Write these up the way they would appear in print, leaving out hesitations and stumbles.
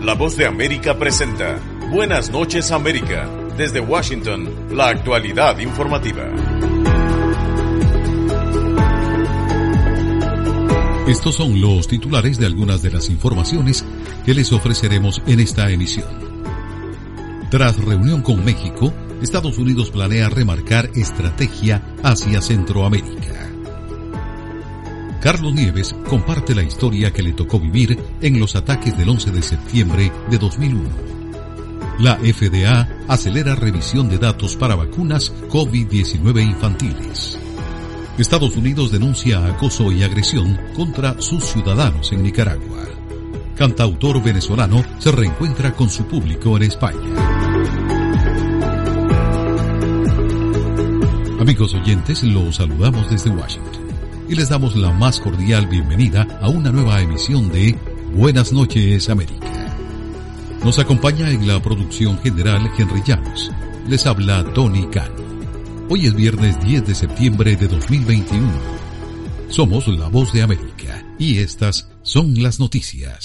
La Voz de América presenta Buenas noches América. Desde Washington, la actualidad informativa. Estos son los titulares de algunas de las informaciones que les ofreceremos en esta emisión. Tras reunión con México, Estados Unidos planea remarcar estrategia hacia Centroamérica. Carlos Nieves comparte la historia que le tocó vivir en los ataques del 11 de septiembre de 2001. La FDA acelera revisión de datos para vacunas COVID-19 infantiles. Estados Unidos denuncia acoso y agresión contra sus ciudadanos en Nicaragua. Cantautor venezolano se reencuentra con su público en España. Amigos oyentes, los saludamos desde Washington y les damos la más cordial bienvenida a una nueva emisión de Buenas noches América. Nos acompaña en la producción general Henry Llanos. Les habla Tony Cano. Hoy es viernes 10 de septiembre de 2021. Somos La Voz de América y estas son las noticias.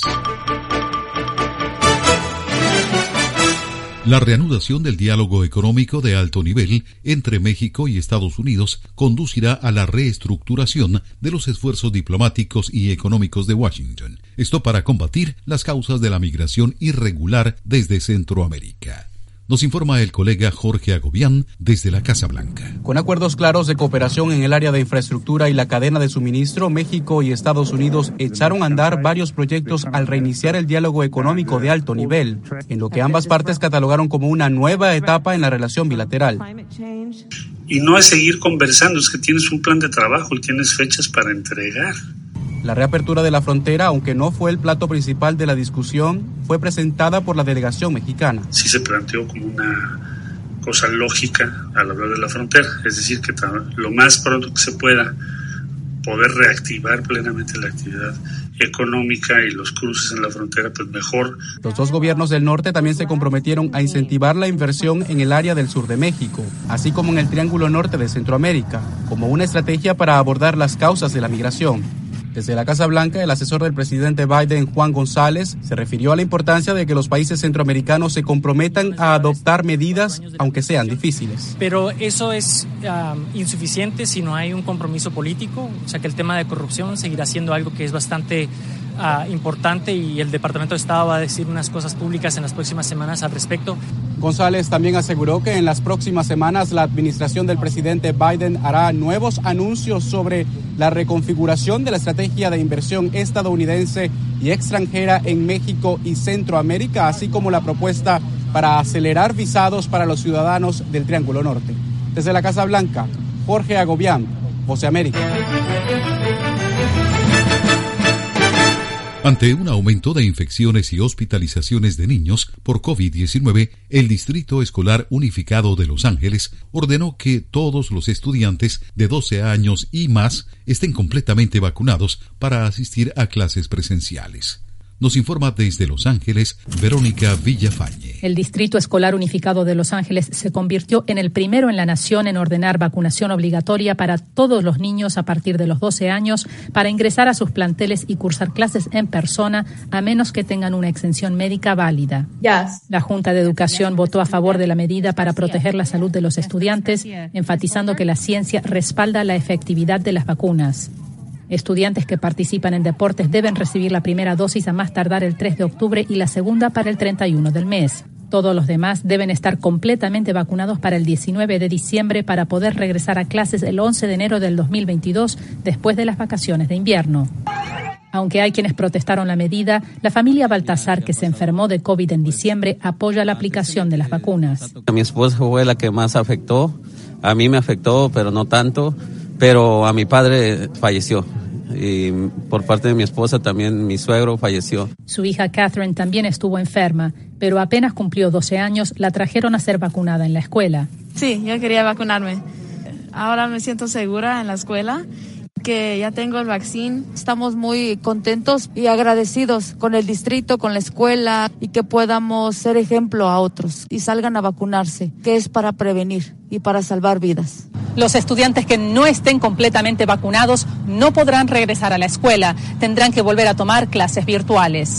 La reanudación del diálogo económico de alto nivel entre México y Estados Unidos conducirá a la reestructuración de los esfuerzos diplomáticos y económicos de Washington. Esto para combatir las causas de la migración irregular desde Centroamérica. Nos informa el colega Jorge Agobián desde la Casa Blanca. Con acuerdos claros de cooperación en el área de infraestructura y la cadena de suministro, México y Estados Unidos echaron a andar varios proyectos al reiniciar el diálogo económico de alto nivel, en lo que ambas partes catalogaron como una nueva etapa en la relación bilateral. Y no es seguir conversando, es que tienes un plan de trabajo y tienes fechas para entregar. La reapertura de la frontera, aunque no fue el plato principal de la discusión, fue presentada por la delegación mexicana. Sí se planteó como una cosa lógica al hablar de la frontera, es decir, que lo más pronto que se pueda poder reactivar plenamente la actividad económica y los cruces en la frontera, pues mejor. Los dos gobiernos del norte también se comprometieron a incentivar la inversión en el área del sur de México, así como en el Triángulo Norte de Centroamérica, como una estrategia para abordar las causas de la migración. Desde la Casa Blanca, el asesor del presidente Biden, Juan González, se refirió a la importancia de que los países centroamericanos se comprometan a adoptar medidas, aunque sean difíciles. Pero eso es insuficiente si no hay un compromiso político, o sea que el tema de corrupción seguirá siendo algo que es bastante importante y el Departamento de Estado va a decir unas cosas públicas en las próximas semanas al respecto. González también aseguró que en las próximas semanas la administración del presidente Biden hará nuevos anuncios sobre la reconfiguración de la estrategia de inversión estadounidense y extranjera en México y Centroamérica, así como la propuesta para acelerar visados para los ciudadanos del Triángulo Norte. Desde la Casa Blanca, Jorge Agobián, Voz de América. Ante un aumento de infecciones y hospitalizaciones de niños por COVID-19, el Distrito Escolar Unificado de Los Ángeles ordenó que todos los estudiantes de 12 años y más estén completamente vacunados para asistir a clases presenciales. Nos informa desde Los Ángeles, Verónica Villafañe. El Distrito Escolar Unificado de Los Ángeles se convirtió en el primero en la nación en ordenar vacunación obligatoria para todos los niños a partir de los 12 años para ingresar a sus planteles y cursar clases en persona, a menos que tengan una exención médica válida. La Junta de Educación votó a favor de la medida para proteger la salud de los estudiantes, enfatizando que la ciencia respalda la efectividad de las vacunas. Estudiantes que participan en deportes deben recibir la primera dosis a más tardar el 3 de octubre y la segunda para el 31 del mes. Todos los demás deben estar completamente vacunados para el 19 de diciembre para poder regresar a clases el 11 de enero del 2022 después de las vacaciones de invierno. Aunque hay quienes protestaron la medida, la familia Baltasar, que se enfermó de COVID en diciembre, apoya la aplicación de las vacunas. A mi esposa fue la que más afectó, a mí me afectó, pero no tanto. Pero a mi padre falleció y por parte de mi esposa también mi suegro falleció. Su hija Catherine también estuvo enferma, pero apenas cumplió 12 años, la trajeron a ser vacunada en la escuela. Sí, yo quería vacunarme. Ahora me siento segura en la escuela, que ya tengo el vaccín. Estamos muy contentos y agradecidos con el distrito, con la escuela y que podamos ser ejemplo a otros y salgan a vacunarse, que es para prevenir y para salvar vidas. Los estudiantes que no estén completamente vacunados no podrán regresar a la escuela, tendrán que volver a tomar clases virtuales.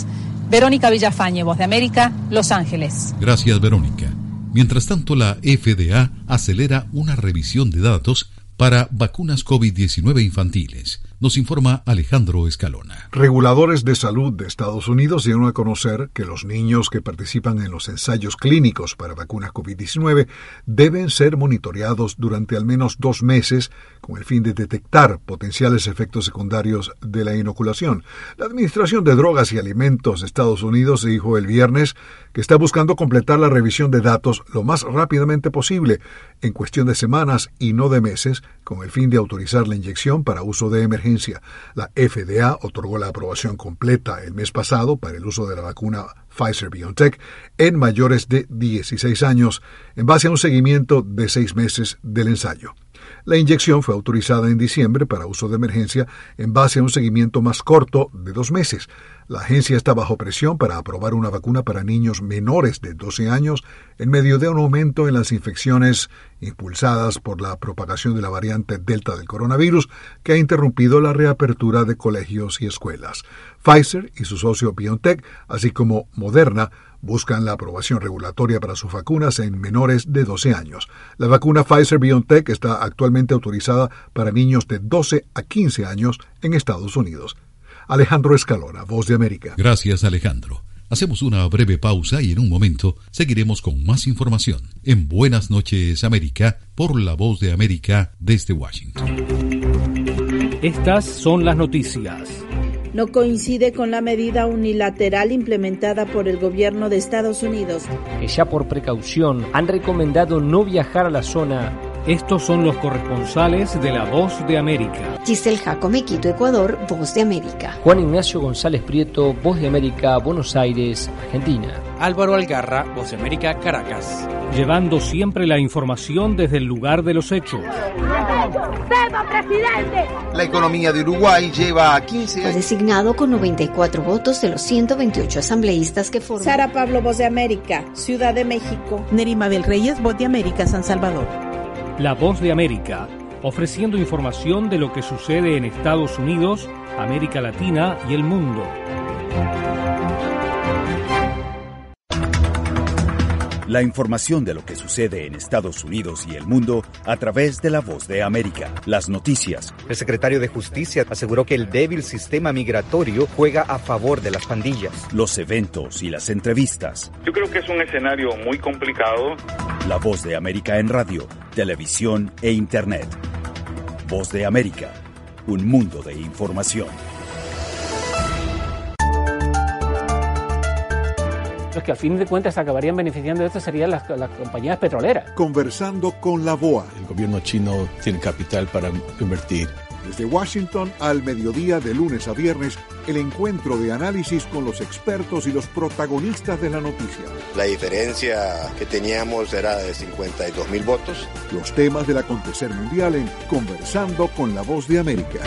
Verónica Villafañe, Voz de América, Los Ángeles. Gracias, Verónica. Mientras tanto, la FDA acelera una revisión de datos para vacunas COVID-19 infantiles. Nos informa Alejandro Escalona. Reguladores de salud de Estados Unidos dieron a conocer que los niños que participan en los ensayos clínicos para vacunas COVID-19 deben ser monitoreados durante al menos 2 meses con el fin de detectar potenciales efectos secundarios de la inoculación. La Administración de Drogas y Alimentos de Estados Unidos dijo el viernes que está buscando completar la revisión de datos lo más rápidamente posible, en cuestión de semanas y no de meses, con el fin de autorizar la inyección para uso de emergencia. La FDA otorgó la aprobación completa el mes pasado para el uso de la vacuna Pfizer-BioNTech en mayores de 16 años, en base a un seguimiento de 6 meses del ensayo. La inyección fue autorizada en diciembre para uso de emergencia en base a un seguimiento más corto de 2 meses. La agencia está bajo presión para aprobar una vacuna para niños menores de 12 años en medio de un aumento en las infecciones impulsadas por la propagación de la variante Delta del coronavirus que ha interrumpido la reapertura de colegios y escuelas. Pfizer y su socio BioNTech, así como Moderna, buscan la aprobación regulatoria para sus vacunas en menores de 12 años. La vacuna Pfizer-BioNTech está actualmente autorizada para niños de 12 a 15 años en Estados Unidos. Alejandro Escalona, Voz de América. Gracias, Alejandro. Hacemos una breve pausa y en un momento seguiremos con más información en Buenas noches, América, por la Voz de América desde Washington. Estas son las noticias. No coincide con la medida unilateral implementada por el gobierno de Estados Unidos, que ya por precaución han recomendado no viajar a la zona. Estos son los corresponsales de La Voz de América. Giselle Jacome, Quito, Ecuador, Voz de América. Juan Ignacio González Prieto, Voz de América, Buenos Aires, Argentina. Álvaro Algarra, Voz de América, Caracas. Llevando siempre la información desde el lugar de los hechos. La economía de Uruguay lleva 15 años. Fue designado con 94 votos de los 128 asambleístas que forman. Sara Pablo, Voz de América, Ciudad de México. Nerima Bel Reyes, Voz de América, San Salvador. La Voz de América, ofreciendo información de lo que sucede en Estados Unidos, América Latina y el mundo. La información de lo que sucede en Estados Unidos y el mundo a través de La Voz de América. Las noticias. El secretario de Justicia aseguró que el débil sistema migratorio juega a favor de las pandillas. Los eventos y las entrevistas. Yo creo que es un escenario muy complicado. La Voz de América en radio, televisión e internet. Voz de América, un mundo de información. Los que a fin de cuentas acabarían beneficiando de esto serían las compañías petroleras. Conversando con la BOA. El gobierno chino tiene capital para invertir. Desde Washington al mediodía de lunes a viernes, el encuentro de análisis con los expertos y los protagonistas de la noticia. La diferencia que teníamos era de 52,000 votos. Los temas del acontecer mundial en Conversando con la Voz de América.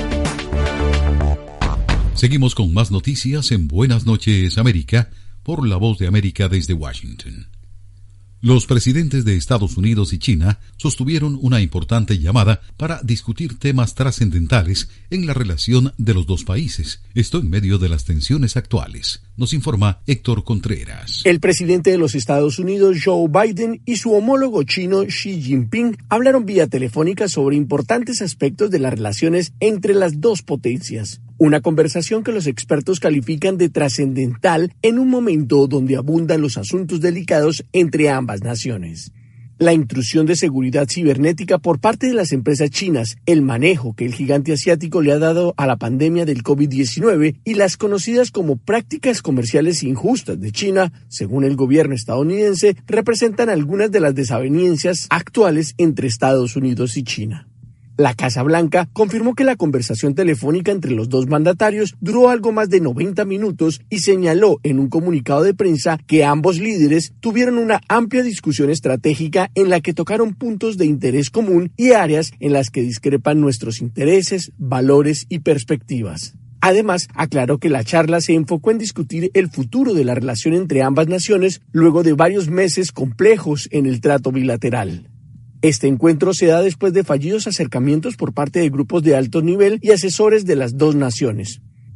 Seguimos con más noticias en Buenas noches, América, por la Voz de América desde Washington. Los presidentes de Estados Unidos y China sostuvieron una importante llamada para discutir temas trascendentales en la relación de los dos países. Esto en medio de las tensiones actuales. Nos informa Héctor Contreras. El presidente de los Estados Unidos, Joe Biden, y su homólogo chino, Xi Jinping, hablaron vía telefónica sobre importantes aspectos de las relaciones entre las dos potencias. Una conversación que los expertos califican de trascendental en un momento donde abundan los asuntos delicados entre ambas naciones. La intrusión de seguridad cibernética por parte de las empresas chinas, el manejo que el gigante asiático le ha dado a la pandemia del COVID-19 y las conocidas como prácticas comerciales injustas de China, según el gobierno estadounidense, representan algunas de las desavenencias actuales entre Estados Unidos y China. La Casa Blanca confirmó que la conversación telefónica entre los dos mandatarios duró algo más de 90 minutos y señaló en un comunicado de prensa que ambos líderes tuvieron una amplia discusión estratégica en la que tocaron puntos de interés común y áreas en las que discrepan nuestros intereses, valores y perspectivas. Además, aclaró que la charla se enfocó en discutir el futuro de la relación entre ambas naciones luego de varios meses complejos en el trato bilateral. Este encuentro se da después de fallidos acercamientos por parte de grupos de alto nivel y asesores de las dos naciones.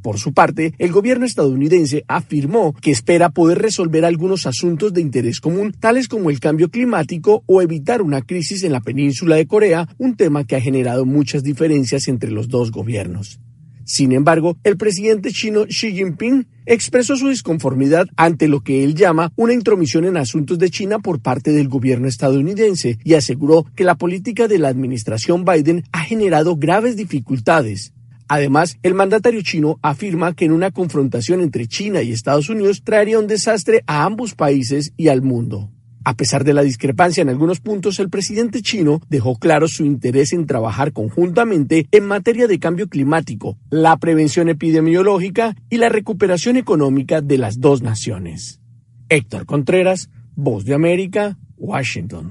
Por su parte, el gobierno estadounidense afirmó que espera poder resolver algunos asuntos de interés común, tales como el cambio climático o evitar una crisis en la península de Corea, un tema que ha generado muchas diferencias entre los dos gobiernos. Sin embargo, el presidente chino Xi Jinping expresó su disconformidad ante lo que él llama una intromisión en asuntos de China por parte del gobierno estadounidense y aseguró que la política de la administración Biden ha generado graves dificultades. Además, el mandatario chino afirma que en una confrontación entre China y Estados Unidos traería un desastre a ambos países y al mundo. A pesar de la discrepancia en algunos puntos, el presidente chino dejó claro su interés en trabajar conjuntamente en materia de cambio climático, la prevención epidemiológica y la recuperación económica de las dos naciones. Héctor Contreras, Voz de América, Washington.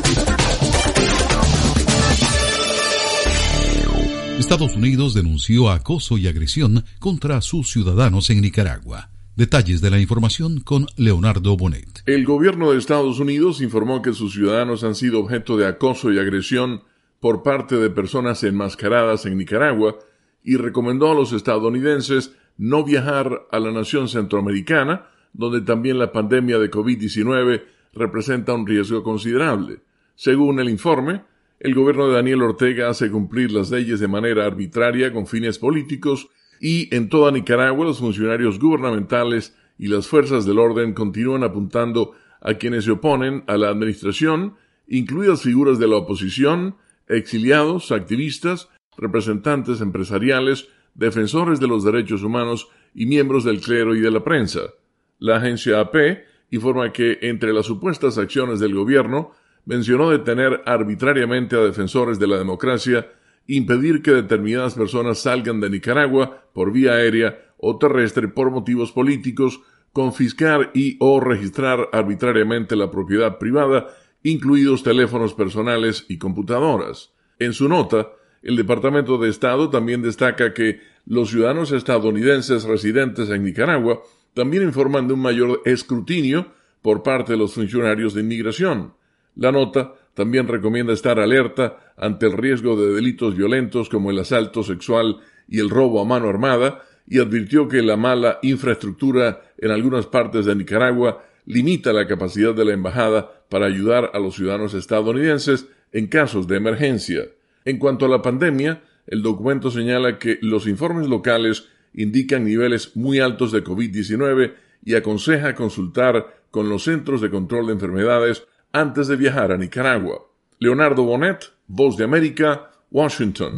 Estados Unidos denunció acoso y agresión contra sus ciudadanos en Nicaragua. Detalles de la información con Leonardo Bonet. El gobierno de Estados Unidos informó que sus ciudadanos han sido objeto de acoso y agresión por parte de personas enmascaradas en Nicaragua y recomendó a los estadounidenses no viajar a la nación centroamericana, donde también la pandemia de COVID-19 representa un riesgo considerable. Según el informe, el gobierno de Daniel Ortega hace cumplir las leyes de manera arbitraria con fines políticos y en toda Nicaragua los funcionarios gubernamentales y las fuerzas del orden continúan apuntando a quienes se oponen a la administración, incluidas figuras de la oposición, exiliados, activistas, representantes empresariales, defensores de los derechos humanos y miembros del clero y de la prensa. La agencia AP informa que entre las supuestas acciones del gobierno mencionó detener arbitrariamente a defensores de la democracia, impedir que determinadas personas salgan de Nicaragua por vía aérea o terrestre por motivos políticos, confiscar y o registrar arbitrariamente la propiedad privada, incluidos teléfonos personales y computadoras. En su nota, el Departamento de Estado también destaca que los ciudadanos estadounidenses residentes en Nicaragua también informan de un mayor escrutinio por parte de los funcionarios de inmigración. La nota también recomienda estar alerta ante el riesgo de delitos violentos como el asalto sexual y el robo a mano armada y advirtió que la mala infraestructura en algunas partes de Nicaragua limita la capacidad de la embajada para ayudar a los ciudadanos estadounidenses en casos de emergencia. En cuanto a la pandemia, el documento señala que los informes locales indican niveles muy altos de COVID-19 y aconseja consultar con los Centros de Control de Enfermedades antes de viajar a Nicaragua. Leonardo Bonet, Voz de América, Washington.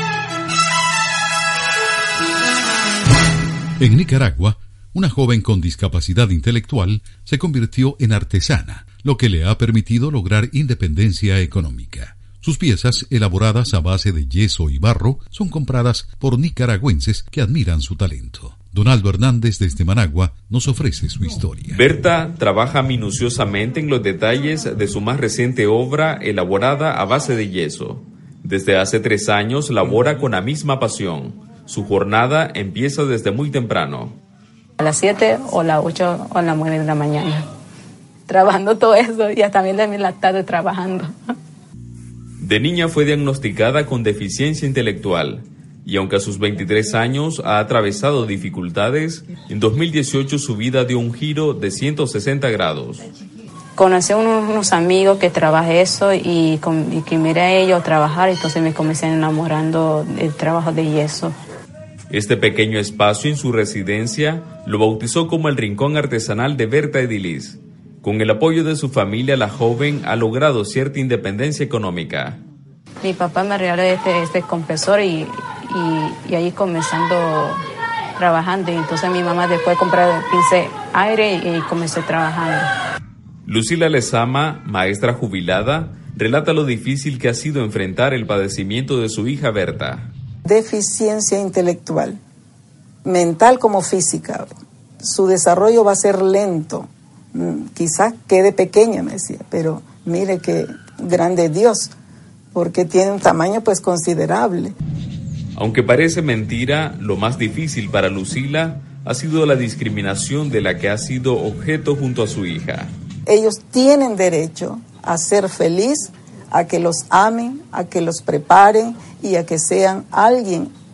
En Nicaragua, una joven con discapacidad intelectual se convirtió en artesana, lo que le ha permitido lograr independencia económica. Sus piezas, elaboradas a base de yeso y barro, son compradas por nicaragüenses que admiran su talento. Donaldo Hernández desde Managua nos ofrece su historia. Berta trabaja minuciosamente en los detalles de su más reciente obra elaborada a base de yeso. Desde hace 3 años labora con la misma pasión. Su jornada empieza desde muy temprano. A las 7 o las 8 o las 9 de la mañana. Trabajando todo eso y hasta bien de la tarde trabajando. De niña fue diagnosticada con deficiencia intelectual. Y aunque a sus 23 años ha atravesado dificultades, en 2018 su vida dio un giro de 160 grados. Conocí a unos amigos que trabajan eso y que miré a ellos trabajar, entonces me comencé enamorando del trabajo de yeso. Este pequeño espacio en su residencia lo bautizó como el Rincón Artesanal de Berta Edilis. Con el apoyo de su familia, la joven ha logrado cierta independencia económica. Mi papá me regaló este compresor y ahí comenzando trabajando. Y entonces mi mamá después compró el pincel aire y comencé trabajando. Lucila Lezama, maestra jubilada, relata lo difícil que ha sido enfrentar el padecimiento de su hija Berta. Deficiencia intelectual, mental como física. Su desarrollo va a ser lento. Quizás quede pequeña, me decía, pero mire qué grande Dios, porque tiene un tamaño pues considerable. Aunque parece mentira, lo más difícil para Lucila ha sido la discriminación de la que ha sido objeto junto a su hija. Ellos tienen derecho a ser feliz, a que los amen, a que los preparen y a que sean alguien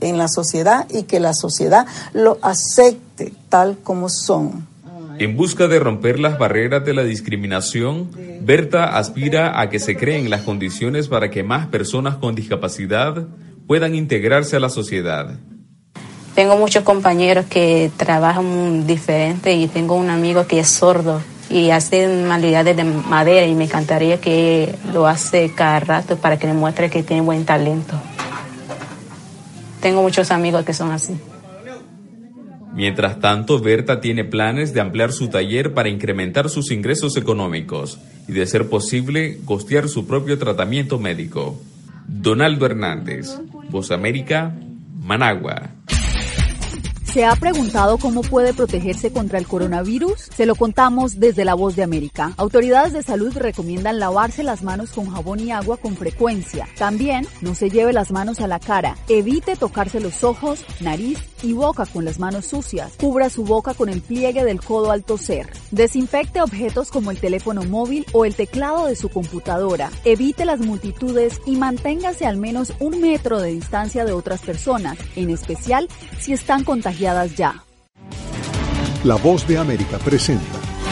en la sociedad y que la sociedad lo acepte tal como son. En busca de romper las barreras de la discriminación, Berta aspira a que se creen las condiciones para que más personas con discapacidad puedan integrarse a la sociedad. Tengo muchos compañeros que trabajan diferente y tengo un amigo que es sordo y hace manualidades de madera y me encantaría que lo hace cada rato para que le muestre que tiene buen talento. Tengo muchos amigos que son así. Mientras tanto, Berta tiene planes de ampliar su taller para incrementar sus ingresos económicos y, de ser posible, costear su propio tratamiento médico. Donaldo Hernández, Voz América, Managua. ¿Se ha preguntado cómo puede protegerse contra el coronavirus? Se lo contamos desde La Voz de América. Autoridades de salud recomiendan lavarse las manos con jabón y agua con frecuencia. También no se lleve las manos a la cara. Evite tocarse los ojos, nariz y boca con las manos sucias. Cubra su boca con el pliegue del codo al toser. Desinfecte objetos como el teléfono móvil o el teclado de su computadora. Evite las multitudes y manténgase al menos 1 metro de distancia de otras personas, en especial si están contagiadas ya. La Voz de América presenta.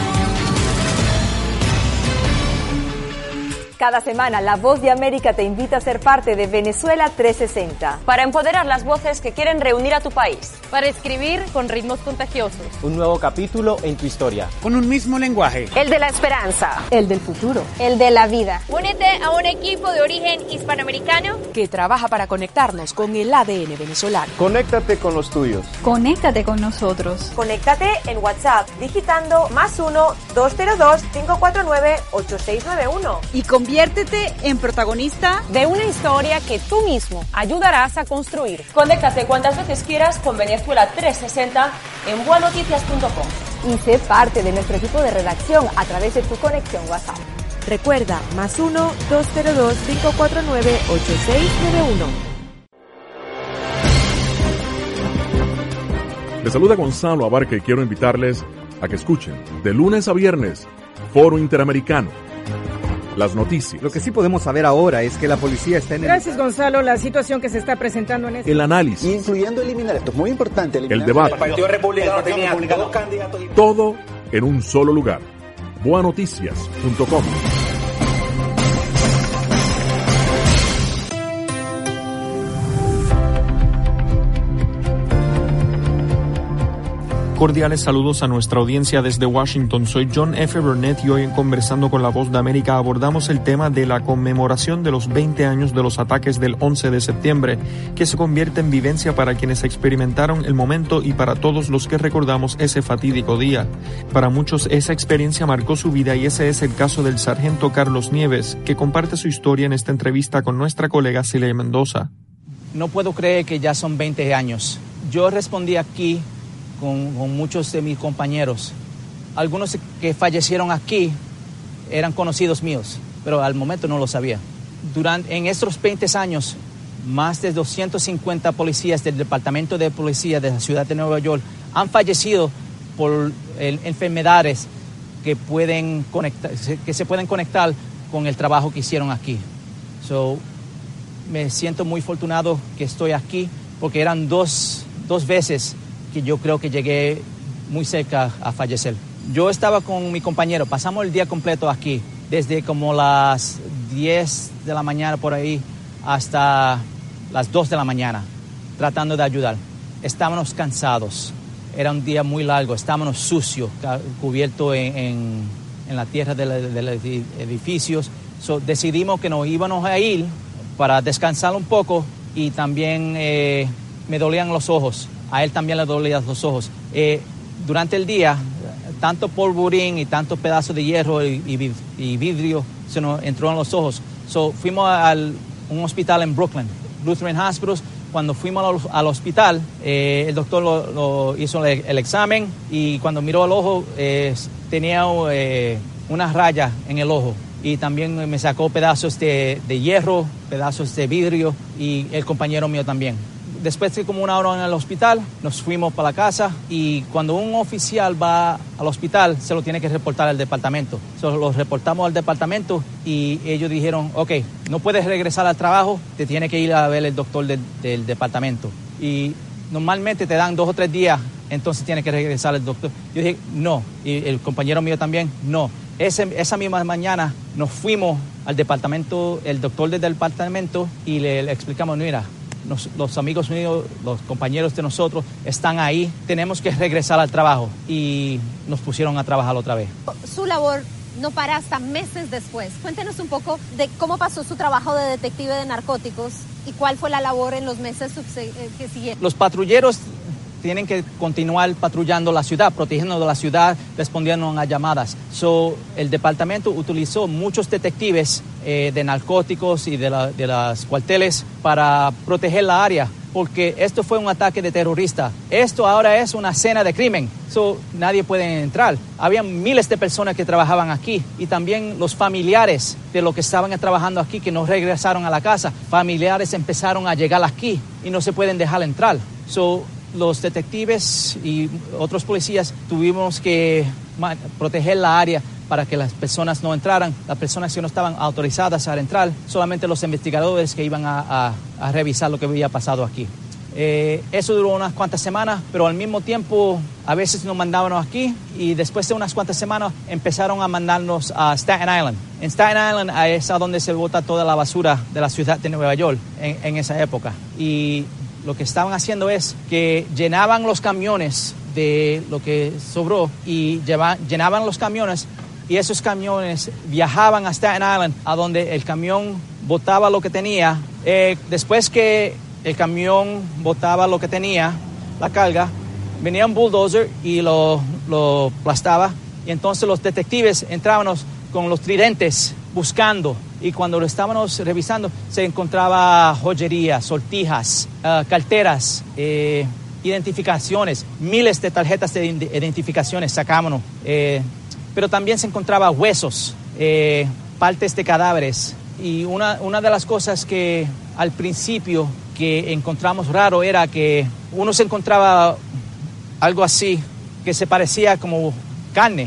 Cada semana, La Voz de América te invita a ser parte de Venezuela 360. Para empoderar las voces que quieren reunir a tu país. Para escribir con ritmos contagiosos. Un nuevo capítulo en tu historia. Con un mismo lenguaje. El de la esperanza. El del futuro. El de la vida. Únete a un equipo de origen hispanoamericano que trabaja para conectarnos con el ADN venezolano. Conéctate con los tuyos. Conéctate con nosotros. Conéctate en WhatsApp digitando +1-202-549-8691. Y conviértete en protagonista de una historia que tú mismo ayudarás a construir. Conéctate cuantas veces quieras con Venezuela 360 en buenoticias.com. Y sé parte de nuestro equipo de redacción a través de tu conexión WhatsApp. Recuerda, +1-202-549-8691. Les saluda Gonzalo Abarca y quiero invitarles a que escuchen de lunes a viernes Foro Interamericano. Las noticias. Lo que sí podemos saber ahora es que la policía está en Gracias, Gonzalo. La situación que se está presentando en el análisis. Incluyendo eliminar, esto es muy importante. El debate. El Partido Republicano tenía 2 candidatos. Todo en un solo lugar. Buenoticias.com. Cordiales saludos a nuestra audiencia desde Washington. Soy John F. Burnett y hoy en Conversando con la Voz de América abordamos el tema de la conmemoración de los 20 años de los ataques del 11 de septiembre, que se convierte en vivencia para quienes experimentaron el momento y para todos los que recordamos ese fatídico día. Para muchos esa experiencia marcó su vida y ese es el caso del sargento Carlos Nieves, que comparte su historia en esta entrevista con nuestra colega Siley Mendoza. No puedo creer que ya son 20 años. Yo respondí aquí con muchos de mis compañeros. Algunos que fallecieron aquí eran conocidos míos, pero al momento no lo sabía. En estos 20 años, más de 250 policías del Departamento de Policía de la Ciudad de Nueva York han fallecido por enfermedades que se pueden conectar con el trabajo que hicieron aquí. Me siento muy afortunado que estoy aquí, porque eran dos veces que yo creo que llegué muy cerca a fallecer. Yo estaba con mi compañero, pasamos el día completo aquí, desde como las 10 de la mañana por ahí hasta las 2 de la mañana, tratando de ayudar. Estábamos cansados, era un día muy largo, estábamos sucios, cubiertos en la tierra de los edificios. Decidimos que nos íbamos a ir para descansar un poco y también me dolían los ojos. A él también le dolían los ojos. Durante el día, tanto polvorín y tantos pedazos de hierro y vidrio se nos entró en los ojos. Fuimos a un hospital en Brooklyn, Lutheran Hospital. Cuando fuimos al hospital, el doctor lo hizo el examen y cuando miró el ojo tenía una raya en el ojo. Y también me sacó pedazos de hierro, pedazos de vidrio y el compañero mío también. Después de como 1 hora en el hospital, nos fuimos para la casa y cuando un oficial va al hospital, se lo tiene que reportar al departamento. Lo reportamos al departamento y ellos dijeron, ok, no puedes regresar al trabajo, te tiene que ir a ver el doctor del departamento. y normalmente te dan 2 o 3 días, entonces tienes que regresar al doctor. Yo dije, no, y el compañero mío también, no. Esa misma mañana nos fuimos al departamento, el doctor del departamento, y le explicamos, mira, los amigos míos, los compañeros de nosotros están ahí, tenemos que regresar al trabajo, y nos pusieron a trabajar otra vez. Su labor no para hasta meses después. Cuéntenos un poco de cómo pasó su trabajo de detective de narcóticos y cuál fue la labor en los meses que siguieron. Los patrulleros tienen que continuar patrullando la ciudad, protegiendo la ciudad, respondiendo a llamadas. El departamento utilizó muchos detectives de narcóticos y de las cuarteles para proteger la área, porque esto fue un ataque de terrorista. Esto ahora es una escena de crimen, nadie puede entrar. Había miles de personas que trabajaban aquí, y también los familiares de los que estaban trabajando aquí que no regresaron a la casa. Familiares empezaron a llegar aquí y no se pueden dejar entrar. Los detectives y otros policías tuvimos que proteger la área para que las personas no entraran, las personas que no estaban autorizadas a entrar, solamente los investigadores que iban a revisar lo que había pasado aquí. Eso duró unas cuantas semanas, pero al mismo tiempo a veces nos mandaban aquí, y después de unas cuantas semanas empezaron a mandarnos a Staten Island. En Staten Island es a donde se bota toda la basura de la ciudad de Nueva York en esa época. Y lo que estaban haciendo es que llenaban los camiones de lo que sobró y llenaban los camiones, y esos camiones viajaban a Staten Island, a donde el camión botaba lo que tenía. Después que el camión botaba lo que tenía, la carga, venía un bulldozer y lo aplastaba, y entonces los detectives entrábamos con los tridentes buscando, y cuando lo estábamos revisando se encontraba joyería, sortijas, carteras, identificaciones, miles de tarjetas de identificaciones sacábamos, pero también se encontraba huesos, partes de cadáveres. Y una de las cosas que al principio que encontramos raro era que uno se encontraba algo así que se parecía como carne,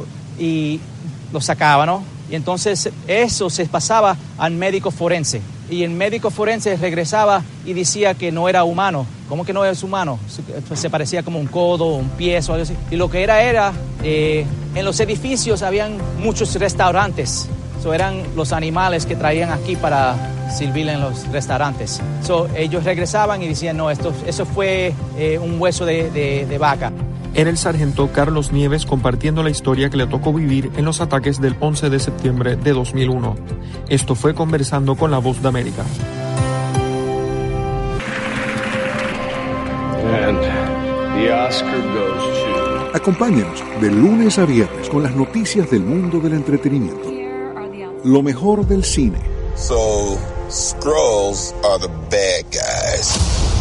y lo sacaba, ¿no? Y entonces eso se pasaba al médico forense, y el médico forense regresaba y decía que no era humano. ¿Cómo que no es humano? Se parecía como un codo, un pie o algo así. Y lo que era en los edificios habían muchos restaurantes. Eran los animales que traían aquí para servir en los restaurantes. Ellos regresaban y decían, no, eso fue un hueso de vaca. Era el sargento Carlos Nieves compartiendo la historia que le tocó vivir en los ataques del 11 de septiembre de 2001. Esto fue Conversando con La Voz de América. And the Oscar goes to... Acompáñenos de lunes a viernes con las noticias del mundo del entretenimiento. Lo mejor del cine. So, Skrulls are the bad guys.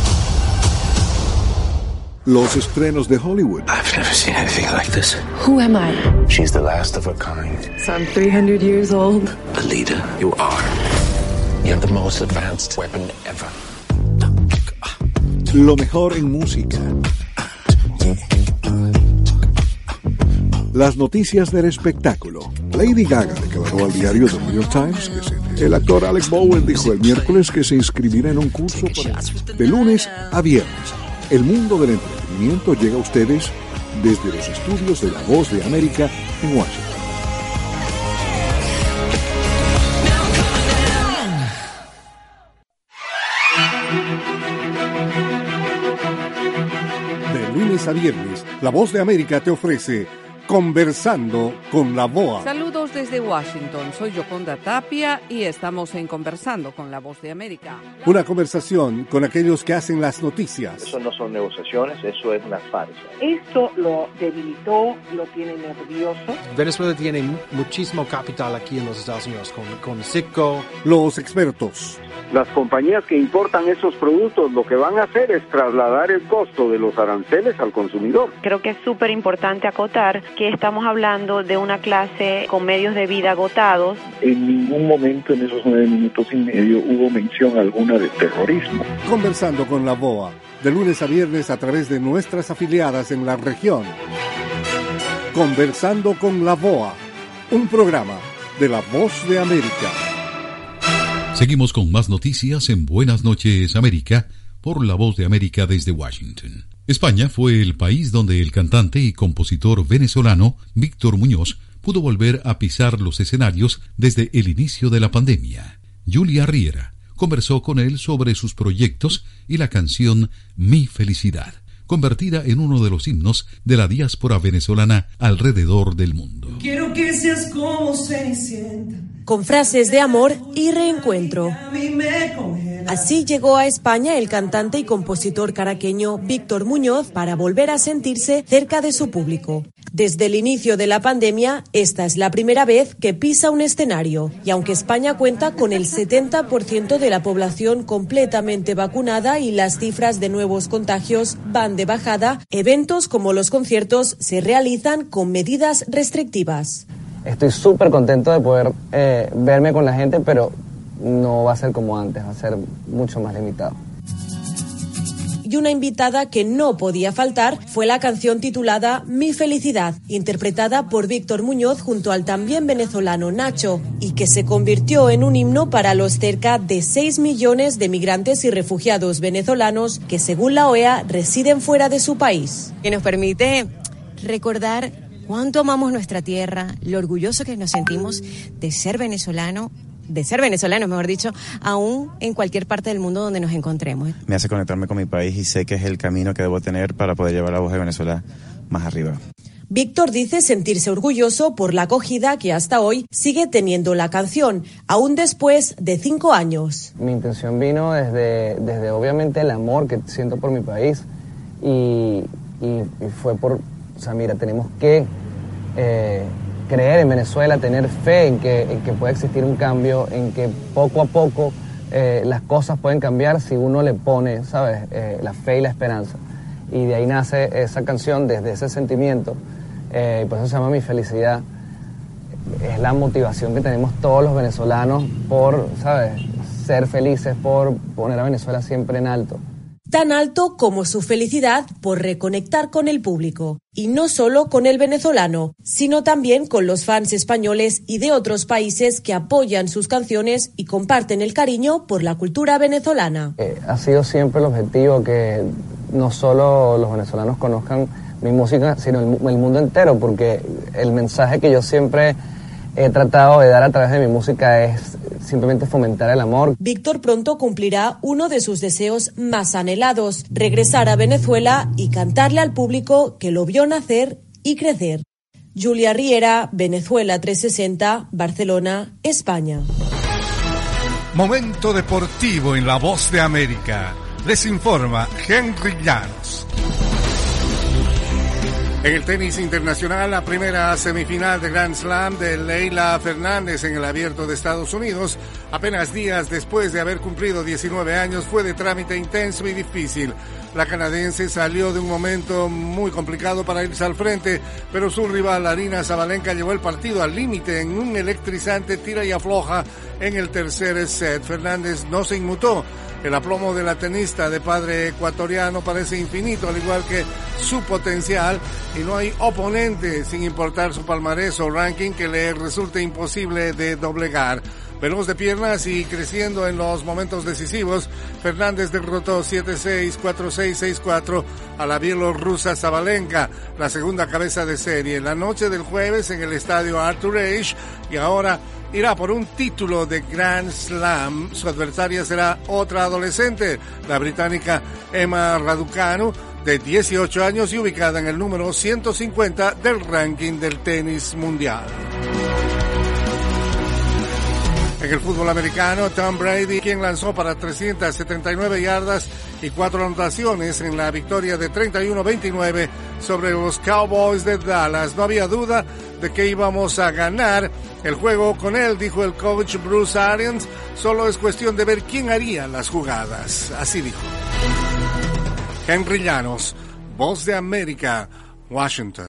Los estrenos de Hollywood. I've never seen anything like this. Who am I? She's the last of her kind. So I'm 300 years old. Alita, you are. You're the most advanced weapon ever. Lo mejor en música. Las noticias del espectáculo. Lady Gaga declaró al diario The New York Times que el actor Alec Baldwin dijo el miércoles que se inscribirá en un curso de lunes a viernes. El mundo del entretenimiento llega a ustedes desde los estudios de La Voz de América en Washington. De lunes a viernes, La Voz de América te ofrece Conversando con la VOA. Saludos desde Washington, soy Yoconda Tapia y estamos en Conversando con la Voz de América. Una conversación con aquellos que hacen las noticias. Eso no son negociaciones, eso es una farsa. Esto lo debilitó, lo tiene nervioso. Venezuela tiene muchísimo capital aquí en los Estados Unidos, con Citgo. Los expertos. Las compañías que importan esos productos lo que van a hacer es trasladar el costo de los aranceles al consumidor. Creo que es súper importante acotar que estamos hablando de una clase con medios de vida agotados. En ningún momento en esos 9 minutos y medio hubo mención alguna de terrorismo. Conversando con la VOA, de lunes a viernes a través de nuestras afiliadas en la región. Conversando con la VOA, un programa de La Voz de América. Seguimos con más noticias en Buenas noches, América, por La Voz de América desde Washington. España fue el país donde el cantante y compositor venezolano Víctor Muñoz pudo volver a pisar los escenarios desde el inicio de la pandemia. Julia Riera conversó con él sobre sus proyectos y la canción Mi Felicidad, convertida en uno de los himnos de la diáspora venezolana alrededor del mundo. Quiero que seas como Cenicienta, con frases de amor y reencuentro. Así llegó a España el cantante y compositor caraqueño Víctor Muñoz para volver a sentirse cerca de su público. Desde el inicio de la pandemia, esta es la primera vez que pisa un escenario. Y aunque España cuenta con el 70% de la población completamente vacunada y las cifras de nuevos contagios van de bajada, eventos como los conciertos se realizan con medidas restrictivas. Estoy súper contento de poder verme con la gente, pero no va a ser como antes, va a ser mucho más limitado. Y una invitada que no podía faltar fue la canción titulada Mi Felicidad, interpretada por Víctor Muñoz junto al también venezolano Nacho, y que se convirtió en un himno para los cerca de 6 millones de migrantes y refugiados venezolanos que, según la OEA, residen fuera de su país. Que nos permite recordar cuánto amamos nuestra tierra, lo orgulloso que nos sentimos de ser venezolanos, mejor dicho, aún en cualquier parte del mundo donde nos encontremos. Me hace conectarme con mi país y sé que es el camino que debo tener para poder llevar la voz de Venezuela más arriba. Víctor dice sentirse orgulloso por la acogida que hasta hoy sigue teniendo la canción, aún después de 5 años. Mi intención vino desde obviamente el amor que siento por mi país y fue por, o sea, mira, tenemos que creer en Venezuela, tener fe en que puede existir un cambio, en que poco a poco las cosas pueden cambiar si uno le pone, ¿sabes?, la fe y la esperanza. Y de ahí nace esa canción, desde ese sentimiento, por eso se llama Mi Felicidad. Es la motivación que tenemos todos los venezolanos por, ¿sabes?, ser felices, por poner a Venezuela siempre en alto. Tan alto como su felicidad por reconectar con el público. Y no solo con el venezolano, sino también con los fans españoles y de otros países que apoyan sus canciones y comparten el cariño por la cultura venezolana. Ha sido siempre el objetivo que no solo los venezolanos conozcan mi música, sino el mundo entero, porque el mensaje que yo siempre he tratado de dar a través de mi música es simplemente fomentar el amor. Víctor pronto cumplirá uno de sus deseos más anhelados, regresar a Venezuela y cantarle al público que lo vio nacer y crecer. Julia Riera, Venezuela 360, Barcelona, España. Momento deportivo en La Voz de América. Les informa Henry Llanos. En el tenis internacional, la primera semifinal de Grand Slam de Leila Fernández en el Abierto de Estados Unidos, apenas días después de haber cumplido 19 años, fue de trámite intenso y difícil. La canadiense salió de un momento muy complicado para irse al frente, pero su rival Aryna Sabalenka llevó el partido al límite en un electrizante tira y afloja en el tercer set. Fernández no se inmutó. El aplomo de la tenista de padre ecuatoriano parece infinito, al igual que su potencial, y no hay oponente, sin importar su palmarés o ranking, que le resulte imposible de doblegar. Veloz de piernas y creciendo en los momentos decisivos, Fernández derrotó 7-6, 4-6, 6-4 a la bielorrusa Sabalenka, la segunda cabeza de serie, la noche del jueves en el estadio Arthur Ashe, y ahora irá por un título de Grand Slam. Su adversaria será otra adolescente, la británica Emma Raducanu, de 18 años y ubicada en el número 150 del ranking del tenis mundial. En el fútbol americano, Tom Brady, quien lanzó para 379 yardas y 4 anotaciones en la victoria de 31-29 sobre los Cowboys de Dallas. No había duda de que íbamos a ganar el juego con él, dijo el coach Bruce Arians. Solo es cuestión de ver quién haría las jugadas. Así dijo. Henry Llanos, Voz de América, Washington.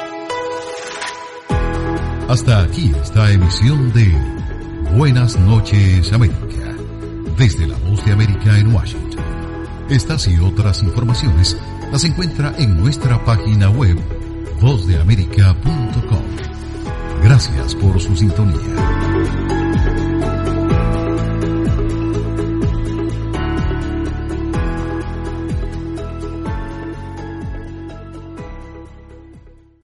Hasta aquí esta emisión de Buenas noches, América. Desde la Voz de América en Washington. Estas y otras informaciones las encuentra en nuestra página web vozdeamerica.com. Gracias por su sintonía.